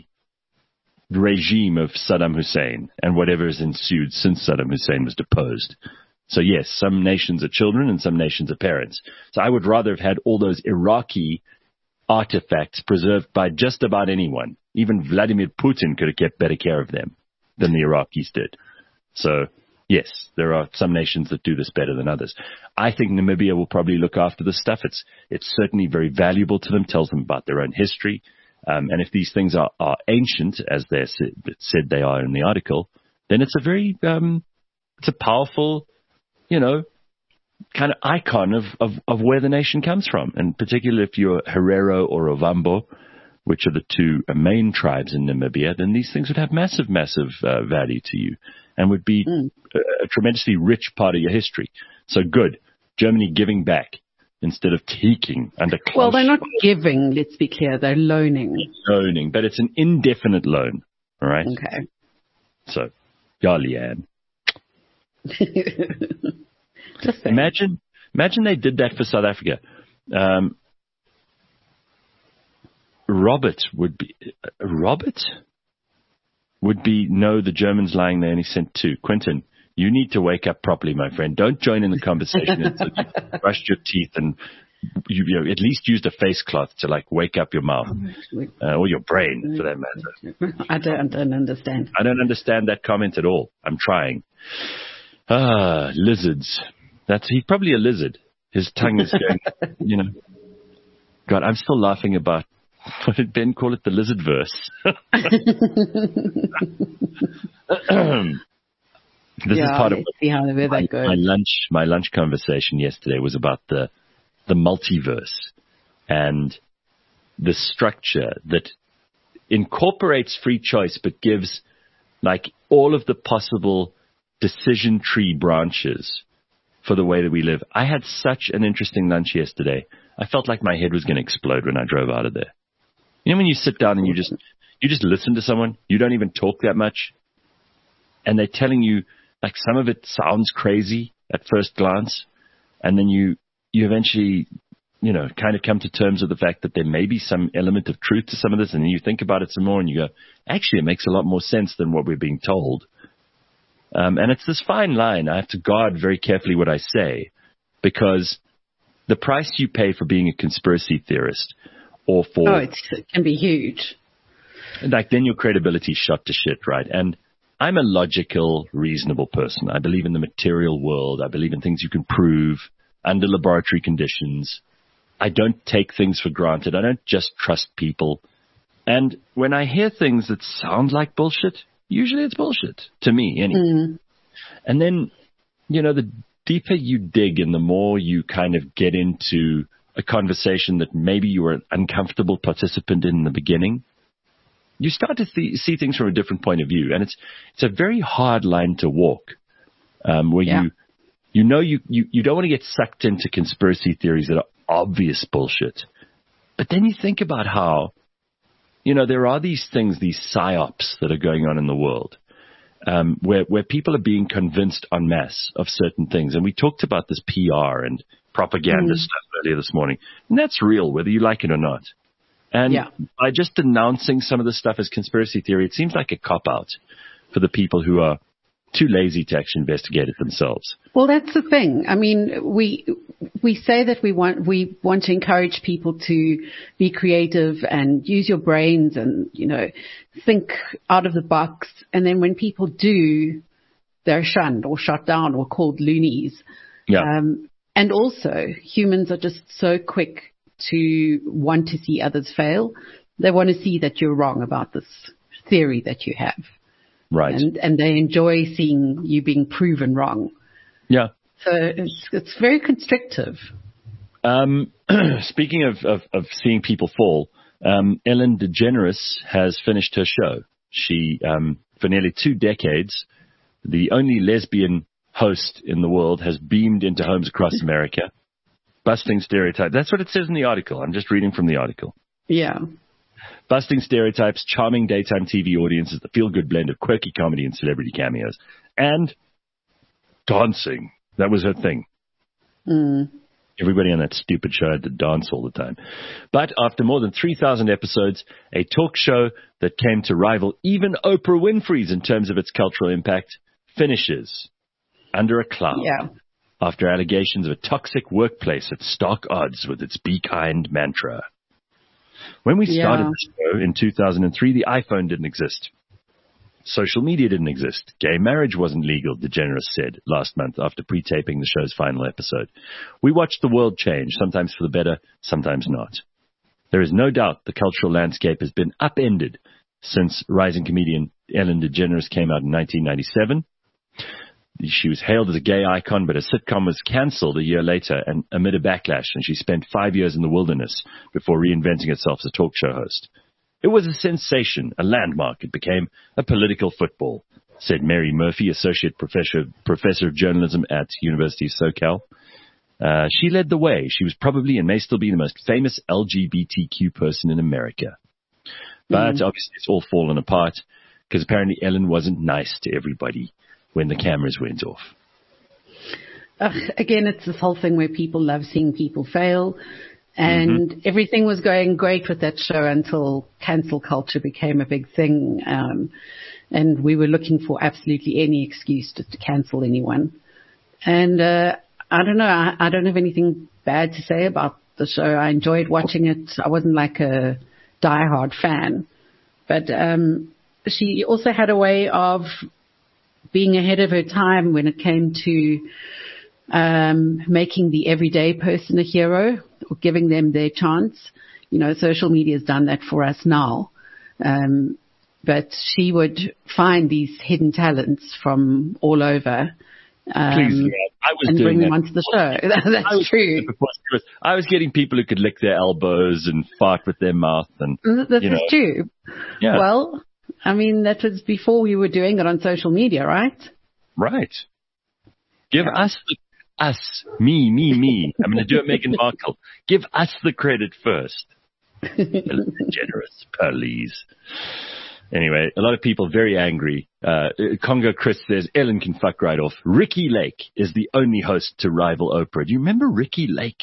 regime of Saddam Hussein and whatever has ensued since Saddam Hussein was deposed. So yes, some nations are children and some nations are parents. So I would rather have had all those Iraqi artifacts preserved by just about anyone. Even Vladimir Putin could have kept better care of them than the Iraqis did. So yes, there are some nations that do this better than others. I think Namibia will probably look after this stuff. It's it's certainly very valuable to them, tells them about their own history. Um, and if these things are, are ancient, as they said they are in the article, then it's a very, um, it's a powerful, you know, kind of icon of, of, of where the nation comes from. And particularly if you're Herero or Ovambo, which are the two main tribes in Namibia, then these things would have massive, massive uh, value to you and would be mm. a, a tremendously rich part of your history. So good. Germany giving back instead of taking under Klaus. Well, they're not giving, let's be clear. They're loaning. Loaning, but it's an indefinite loan. All right? Okay. So, yeah, Leanne. Just imagine, imagine they did that for South Africa. Um, Robert would be, uh, Robert would be, no, the Germans lying, they only sent two. Quentin, you need to wake up properly, my friend. Don't join in the conversation until you brushed your teeth and you, you know, at least used a face cloth to like wake up your mouth uh, or your brain for that matter. I don't, I don't understand. I don't understand that comment at all. I'm trying. Ah, lizards. That's, he's probably a lizard. His tongue is going, you know. God, I'm still laughing about, what did Ben call it? The lizard verse. This yeah, is part of see how the my, goes. my lunch. My lunch conversation yesterday was about the the multiverse and the structure that incorporates free choice, but gives like all of the possible decision tree branches for the way that we live. I had such an interesting lunch yesterday. I felt like my head was going to explode when I drove out of there. You know, when you sit down and you just you just listen to someone, you don't even talk that much, and they're telling you. Like some of it sounds crazy at first glance, and then you you eventually, you know, kind of come to terms with the fact that there may be some element of truth to some of this, and then you think about it some more, and you go, actually, it makes a lot more sense than what we're being told. Um, and it's this fine line. I have to guard very carefully what I say, because the price you pay for being a conspiracy theorist, or for oh, it's, it can be huge. Like then your credibility is shot to shit, right? And I'm a logical, reasonable person. I believe in the material world. I believe in things you can prove under laboratory conditions. I don't take things for granted. I don't just trust people. And when I hear things that sound like bullshit, usually it's bullshit to me anyway. Mm. And then, you know, the deeper you dig and the more you kind of get into a conversation that maybe you were an uncomfortable participant in, in the beginning, you start to th- see things from a different point of view. And it's it's a very hard line to walk, um, where yeah. you you know you, you, you don't want to get sucked into conspiracy theories that are obvious bullshit. But then you think about how, you know, there are these things, these psyops that are going on in the world, um, where, where people are being convinced en masse of certain things. And we talked about this P R and propaganda mm. stuff earlier this morning. And that's real, whether you like it or not. And yeah. by just denouncing some of this stuff as conspiracy theory, it seems like a cop-out for the people who are too lazy to actually investigate it themselves. Well, that's the thing. I mean, we we say that we want we want to encourage people to be creative and use your brains and, you know, think out of the box. And then when people do, they're shunned or shut down or called loonies. Yeah. Um, and also, humans are just so quick to want to see others fail. They want to see that you're wrong about this theory that you have. Right. And, and they enjoy seeing you being proven wrong. Yeah. So it's, it's very constrictive. Um, speaking of, of, of seeing people fall, um, Ellen DeGeneres has finished her show. She, um, for nearly two decades, the only lesbian host in the world, has beamed into homes across America, busting stereotypes. That's what it says in the article. I'm just reading from the article. Yeah. Busting stereotypes, charming daytime T V audiences, the feel-good blend of quirky comedy and celebrity cameos. And dancing. That was her thing. Mm. Everybody on that stupid show had to dance all the time. But after more than three thousand episodes, a talk show that came to rival even Oprah Winfrey's in terms of its cultural impact finishes under a cloud. Yeah. After allegations of a toxic workplace at stark odds with its Be Kind mantra. When we started Yeah. the show in two thousand three, the iPhone didn't exist. Social media didn't exist. Gay marriage wasn't legal, DeGeneres said last month after pre-taping the show's final episode. We watched the world change, sometimes for the better, sometimes not. There is no doubt the cultural landscape has been upended since rising comedian Ellen DeGeneres came out in nineteen ninety-seven. She was hailed as a gay icon, but her sitcom was cancelled a year later and amid a backlash, and she spent five years in the wilderness before reinventing herself as a talk show host. It was a sensation, a landmark. It became a political football, said Mary Murphy, associate professor, professor of journalism at University of SoCal. Uh, she led the way. She was probably and may still be the most famous L G B T Q person in America. But mm. obviously it's all fallen apart because apparently Ellen wasn't nice to everybody when the cameras went off. Uh, again, it's this whole thing where people love seeing people fail. And mm-hmm. everything was going great with that show until cancel culture became a big thing. Um, and we were looking for absolutely any excuse just to cancel anyone. And uh, I don't know. I, I don't have anything bad to say about the show. I enjoyed watching it. I wasn't like a diehard fan. But um, she also had a way of being ahead of her time when it came to um, making the everyday person a hero or giving them their chance. You know, social media has done that for us now. Um, but she would find these hidden talents from all over. Um, Please, I was and doing bring them that. onto the show. That's I was, true. I was getting people who could lick their elbows and fart with their mouth. And This you is know, true. Yeah. Well, I mean, that was before we were doing it on social media, right? Right. Give yeah. us, the, us, me, me, me. I'm going to do it, Meghan Markle. Give us the credit first. Generous, please. Anyway, a lot of people very angry. Uh, Congo Chris says, Ellen can fuck right off. Ricky Lake is the only host to rival Oprah. Do you remember Ricky Lake?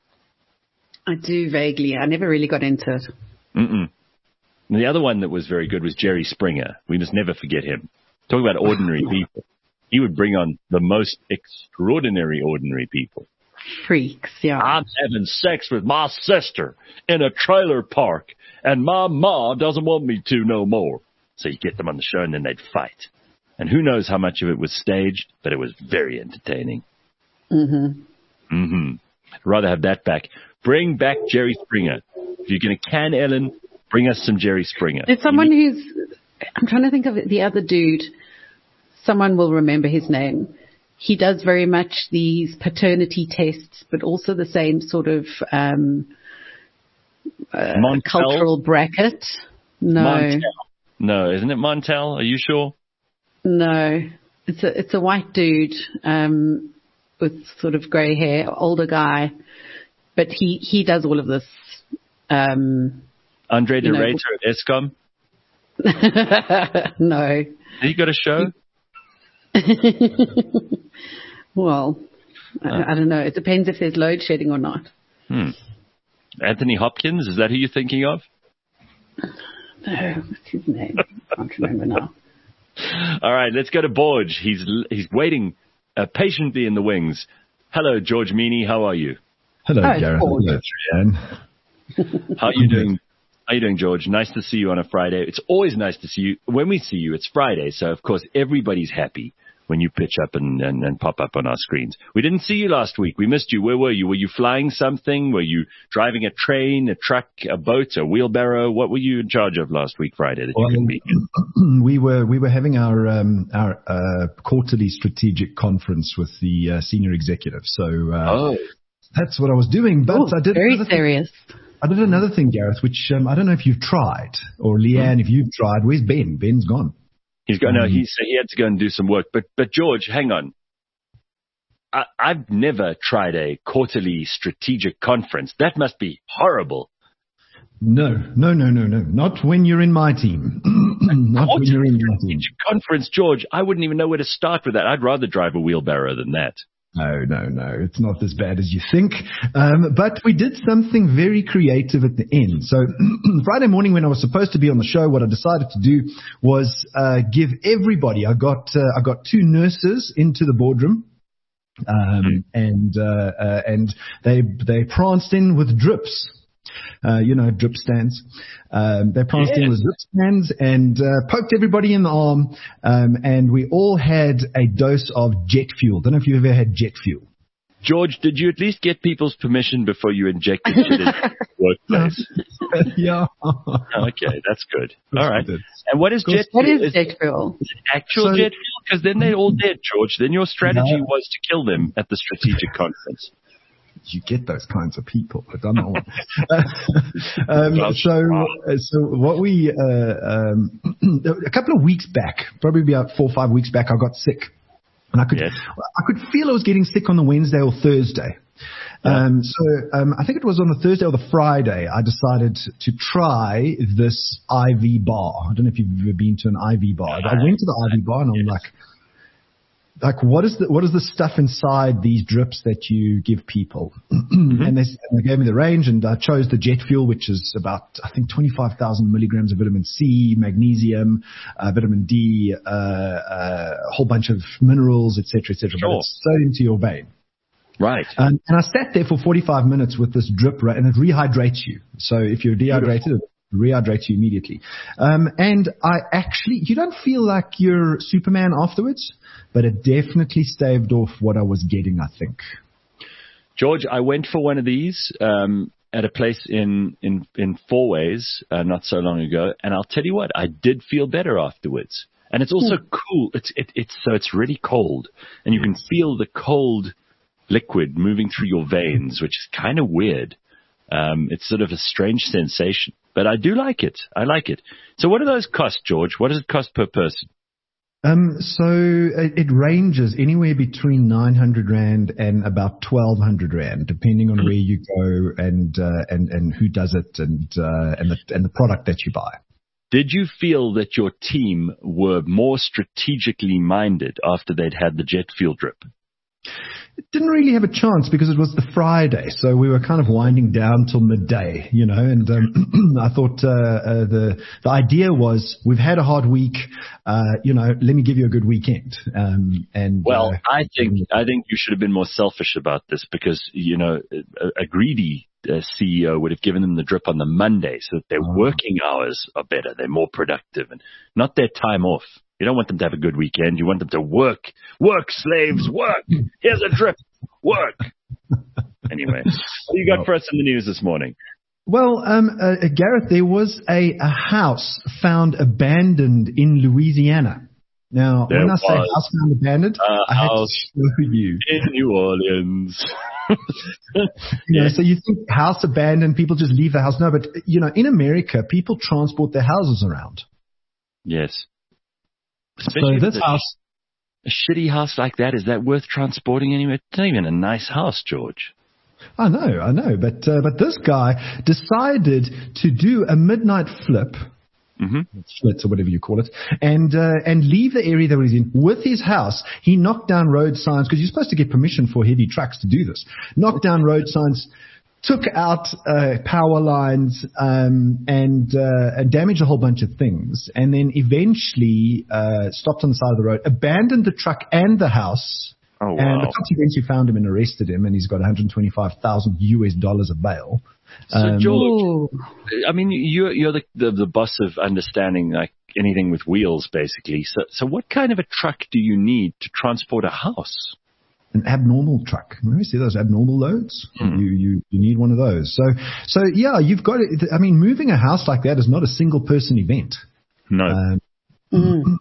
I do vaguely. I never really got into it. Mm-mm. And the other one that was very good was Jerry Springer. We must never forget him. Talk about ordinary people. He would bring on the most extraordinary ordinary people. Freaks, yeah. I'm having sex with my sister in a trailer park, and my ma doesn't want me to no more. So you get them on the show, and then they'd fight. And who knows how much of it was staged, but it was very entertaining. Mm-hmm. Mm-hmm. I'd rather have that back. Bring back Jerry Springer. If you're going to can Ellen, bring us some Jerry Springer. There's someone who's, I'm trying to think of the other dude. Someone will remember his name. He does very much these paternity tests, but also the same sort of um, uh, cultural bracket. No. Montel. No, isn't it Montel? Are you sure? No. It's a, it's a white dude um, with sort of grey hair, older guy. But he, he does all of this. Um, Andre de Ruyter at ESCOM? No. He got a show? Well, I, uh, I don't know. It depends if there's load shedding or not. Hmm. Anthony Hopkins, is that who you're thinking of? No, what's his name? I can't remember now. All right, let's go to Borge. He's he's waiting uh, patiently in the wings. Hello, George Meany. How are you? Hello, Oh, Gareth. Paul. Hello, Trian. How are you doing? How are you doing, George? Nice to see you on a Friday. It's always nice to see you. When we see you, it's Friday, so of course everybody's happy when you pitch up and, and, and pop up on our screens. We didn't see you last week. We missed you. Where were you? Were you flying something? Were you driving a train, a truck, a boat, a wheelbarrow? What were you in charge of last week, Friday, that you Well, couldn't be? we were we were having our um, our uh, quarterly strategic conference with the uh, senior executive. So uh, Oh, that's what I was doing. But Oh, I did very another thing- serious. I did another thing, Gareth, which um, I don't know if you've tried, or Leanne, if you've tried. Where's Ben? Ben's gone. he's got no. Um, He said he had to go and do some work. But but George, hang on. I, I've never tried a quarterly strategic conference. That must be horrible. No, no, no, no, no. Not when you're in my team. Not when you're in my team. Conference, George. I wouldn't even know where to start with that. I'd rather drive a wheelbarrow than that. No, no, no. It's not as bad as you think. Um, but we did something very creative at the end. So Friday morning when I was supposed to be on the show, what I decided to do was uh, give everybody, I got uh, I got two nurses into the boardroom. Um, and uh, uh, and they they pranced in with drips. Uh, you know, drip stands. Um, they pranced in Yes. with drip stands and uh, poked everybody in the arm. Um, and we all had a dose of jet fuel. Don't know if you've ever had jet fuel. George, did you at least get people's permission before you injected shit into the workplace? Yeah. Okay, that's good. All right. That's- And what is jet What fuel? is jet fuel? Is it actual So- jet fuel? Because then they're all dead, George. Then your strategy No. was to kill them at the strategic conference. You get those kinds of people, but I'm not. um, so, uh, so what we, uh, um, a couple of weeks back, probably about four or five weeks back, I got sick. And I could, Yes. I could feel I was getting sick on the Wednesday or Thursday. Um, so, um, I think it was on the Thursday or the Friday, I decided to try this I V bar. I don't know if you've ever been to an I V bar. I went to the I V bar and I'm like, like, what is the, what is the stuff inside these drips that you give people? Mm-hmm. And, they, and they gave me the range and I chose the jet fuel, which is about, I think, twenty-five thousand milligrams of vitamin C, magnesium, uh, vitamin D, uh, uh, a whole bunch of minerals, et cetera, et cetera. Sure. But it's straight into your vein. Right. Um, and I sat there for forty-five minutes with this drip, right, and it rehydrates you. So if you're dehydrated, it rehydrates you immediately. Um, and I actually, you don't feel like you're Superman afterwards, but it definitely staved off what I was getting, I think. George, I went for one of these um, at a place in in in Fourways uh, not so long ago, and I'll tell you what, I did feel better afterwards. And it's also cool. It's it, it's so it's really cold, and you can feel the cold liquid moving through your veins, which is kind of weird. Um, it's sort of a strange sensation, but I do like it. I like it. So, what do those cost, George? What does it cost per person? Um, so it, it ranges anywhere between nine hundred rand and about twelve hundred rand, depending on mm-hmm. where you go and, uh, and, and who does it and, uh, and the, and the product that you buy. Did you feel that your team were more strategically minded after they'd had the jet fuel drip? It didn't really have a chance because it was the Friday, so we were kind of winding down till midday, you know. And um, I thought uh, uh, the the idea was we've had a hard week, uh, you know. Let me give you a good weekend. Um, and well, uh, I think I think you should have been more selfish about this because you know a, a greedy uh, C E O would have given them the drip on the Monday so that their oh. working hours are better, they're more productive, and not their time off. You don't want them to have a good weekend. You want them to work. Work, slaves, work. Here's a drip. Work. Anyway, what do you got for us in the news this morning? Well, um, uh, Gareth, there was a, a house found abandoned in Louisiana. Now, there when I say house found abandoned, a I had house to show you. In New Orleans. you know, so you think house abandoned, people just leave the house. No, but, you know, in America, people transport their houses around. Yes. Especially so this a, house, a shitty house like that, is that worth transporting anywhere? It's not even a nice house, George. I know, I know, but uh, but this guy decided to do a midnight flip, mm-hmm. flits or whatever you call it, and uh, and leave the area that he was in with his house. He knocked down road signs because you're supposed to get permission for heavy trucks to do this. Knocked down road signs. took out uh, power lines um, and, uh, and damaged a whole bunch of things, and then eventually uh, stopped on the side of the road, abandoned the truck and the house. Oh, wow. And the cops eventually found him and arrested him, and he's got one hundred twenty-five thousand U S dollars of bail. So, Um, George, I mean, you're, you're the, the, the boss of understanding like anything with wheels, basically. So, so what kind of a truck do you need to transport a house? An abnormal truck. You know, see those abnormal loads? Mm. You, you, you need one of those. So, so yeah, you've got it. I mean, moving a house like that is not a single person event. No. Um, mm.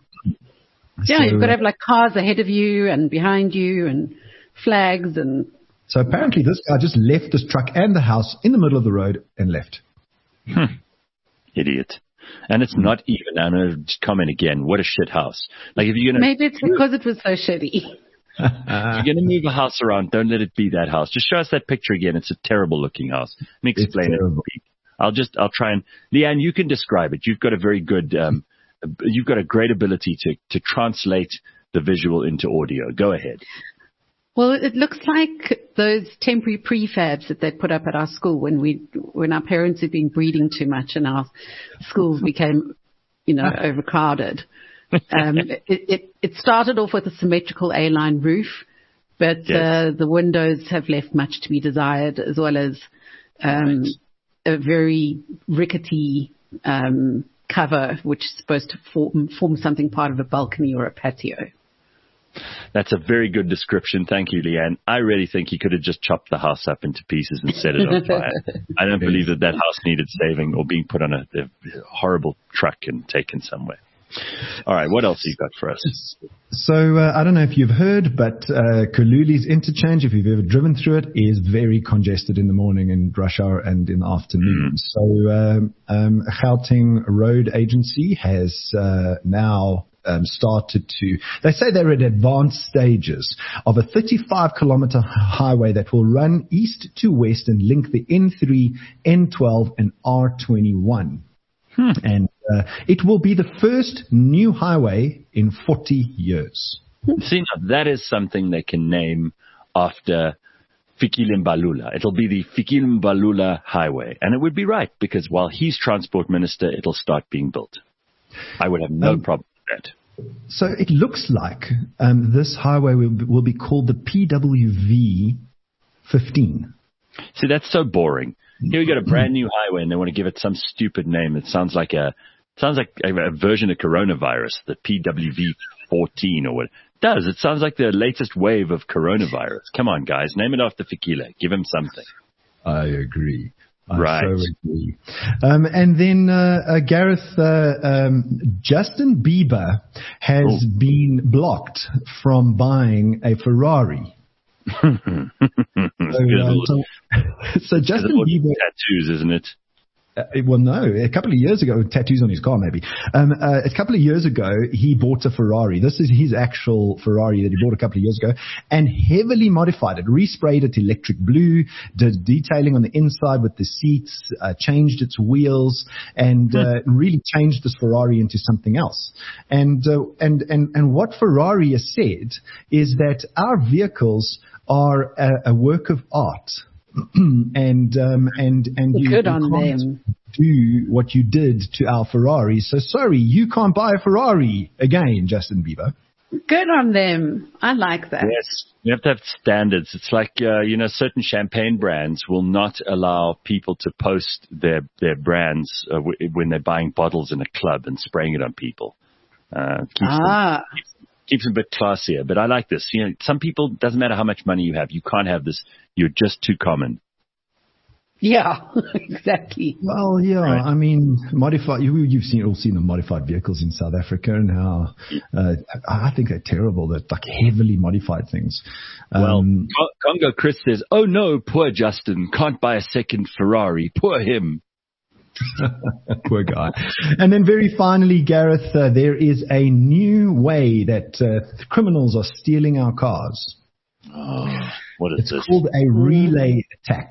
Yeah, so, you've got to have like cars ahead of you and behind you and flags and. So apparently this guy just left this truck and the house in the middle of the road and left. Hmm. Idiot. And it's not even, I'm going to comment again, what a shit house. Like if you're going to. Maybe it's because it was so shitty. If you're going to move a house around, don't let it be that house. Just show us that picture again. It's a terrible looking house. Let me explain it. I'll just, I'll try and, Leanne, you can describe it. You've got a very good, um, you've got a great ability to, to translate the visual into audio. Go ahead. Well, it looks like those temporary prefabs that they put up at our school when we, when our parents had been breeding too much and our schools became, you know, overcrowded. Um, it, it, it started off with a symmetrical A-line roof, but yes. uh, the windows have left much to be desired, as well as um, right. a very rickety um, cover, which is supposed to form, form something part of a balcony or a patio. That's a very good description. Thank you, Leanne. I really think he could have just chopped the house up into pieces and set it on fire. I don't believe that that house needed saving or being put on a, a horrible truck and taken somewhere. All right, what else you got for us? So uh, I don't know if you've heard, but uh, Kululi's interchange, if you've ever driven through it, is very congested in the morning and rush hour and in the afternoon. Mm. So um, um, Gauteng Road Agency has uh, now um, started to, they say they're at advanced stages of a thirty-five kilometer highway that will run east to west and link the N three, N twelve, and R twenty-one. Hmm. And uh, it will be the first new highway in forty years. See, now, that is something they can name after Fikile Mbalula. It'll be the Fikile Mbalula Highway. And it would be right, because while he's transport minister, it'll start being built. I would have no um, problem with that. So it looks like um, this highway will be, will be called the P W V fifteen. See, that's so boring. Here we got a brand new highway, and they want to give it some stupid name. It sounds like a sounds like a, a version of coronavirus, the P W V fourteen or what it does. It sounds like the latest wave of coronavirus. Come on, guys, name it after Fikile. Give him something. I agree. I right. so agree. Um, and then uh, uh, Gareth, uh, um, Justin Bieber has oh. been blocked from buying a Ferrari. so, uh, so, so Justin Bieber tattoos, isn't it? Uh, well, no. A couple of years ago, tattoos on his car, maybe. Um, uh, a couple of years ago, he bought a Ferrari. This is his actual Ferrari that he bought a couple of years ago, and heavily modified it, resprayed it electric blue, did detailing on the inside with the seats, uh, changed its wheels, and uh, really changed this Ferrari into something else. And uh, and and and what Ferrari has said is that our vehicles are a, a work of art. and um, and and you, Good you on can't them. do what you did to our Ferrari. So sorry, you can't buy a Ferrari again, Justin Bieber. Good on them. I like that. Yes, you have to have standards. It's like uh, you know, certain champagne brands will not allow people to post their their brands uh, w- when they're buying bottles in a club and spraying it on people. Uh, keeps ah. them, keeps, keeps them a bit classier. But I like this. You know, some people, doesn't matter how much money you have, you can't have this. You're just too common. Yeah, exactly. Well, yeah, right. I mean, modified. You, you've seen all seen the modified vehicles in South Africa and how uh, I think they're terrible. They're like heavily modified things. Well, um, Congo Chris says, "Oh no, poor Justin can't buy a second Ferrari. Poor him." Poor guy. And then very finally, Gareth, uh, there is a new way that uh, criminals are stealing our cars. Oh, what is it's this? called a relay attack.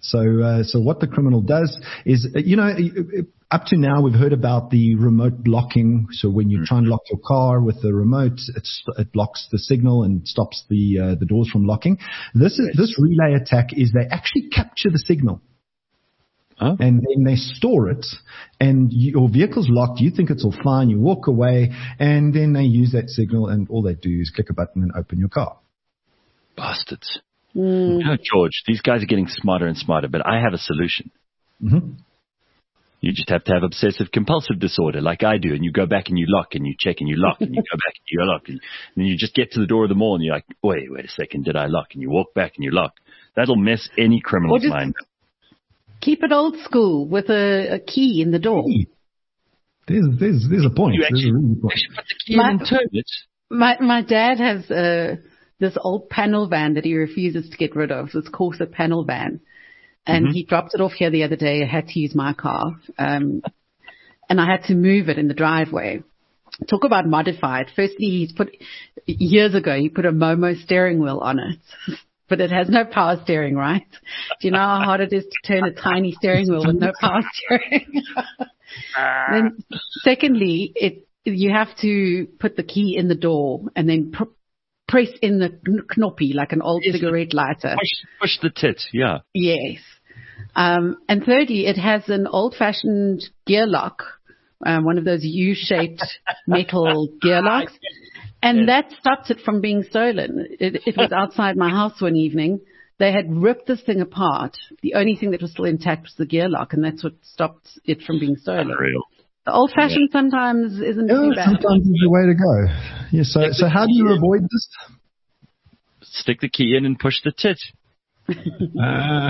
So, uh, so what the criminal does is, uh, you know, up to now we've heard about the remote blocking. So when you try and lock your car with the remote, it's, it blocks the signal and stops the uh, the doors from locking. This is, this relay attack is they actually capture the signal. Huh? And then they store it, and your vehicle's locked. You think it's all fine. You walk away, and then they use that signal, and all they do is click a button and open your car. Bastards. Mm. You know, George, these guys are getting smarter and smarter, but I have a solution. Mm-hmm. You just have to have obsessive compulsive disorder like I do, and you go back and you lock and you check and you lock and you go back and you lock, and then you just get to the door of the mall and you're like, wait, wait a second, did I lock? And you walk back and you lock. That'll mess any criminal's mind up. Keep it old school with a, a key in the door. There's, there's, there's a point. You actually, there's a really point. actually put the key my, in and turn it. My, my dad has uh, this old panel van that he refuses to get rid of, this Corsa panel van. And mm-hmm. he dropped it off here the other day. I had to use my car. Um, and I had to move it in the driveway. Talk about modified. Firstly, he's put, years ago, he put a Momo steering wheel on it. But it has no power steering, right? Do you know how hard it is to turn a tiny steering wheel with no power steering? Then, secondly, it you have to put the key in the door and then pr- press in the knoppy like an old yes, cigarette lighter. Push, push the tit, yeah. Yes. Um, and thirdly, it has an old-fashioned gear lock, um, one of those U-shaped metal gear locks. And that stopped it from being stolen. It, it was outside my house one evening. They had ripped this thing apart. The only thing that was still intact was the gear lock, and that's what stopped it from being stolen. Unreal. The old-fashioned yeah. sometimes isn't yeah, too bad. Sometimes is the way to go. Yeah. So, so how do you avoid this? Stick the key in and push the tit. uh,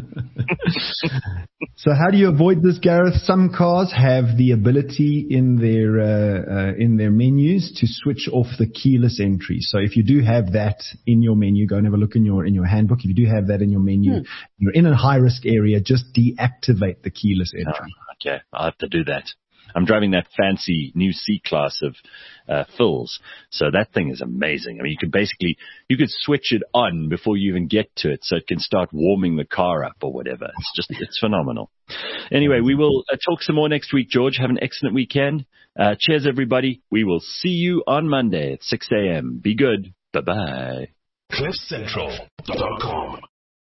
so how do you avoid this, Gareth? Some cars have the ability in their uh, uh, in their menus to switch off the keyless entry. So if you do have that in your menu, go and have a look in your in your handbook. If you do have that in your menu, hmm. you're in a high risk area, just deactivate the keyless entry. Oh, okay, I'll have to do that. I'm driving that fancy new C-Class of uh, Phil's, so that thing is amazing. I mean, you could basically, you could switch it on before you even get to it, so it can start warming the car up or whatever. It's just, it's phenomenal. Anyway, we will uh, talk some more next week, George. Have an excellent weekend. Uh, cheers, everybody. We will see you on Monday at six a.m. Be good. Bye-bye. cliff central dot com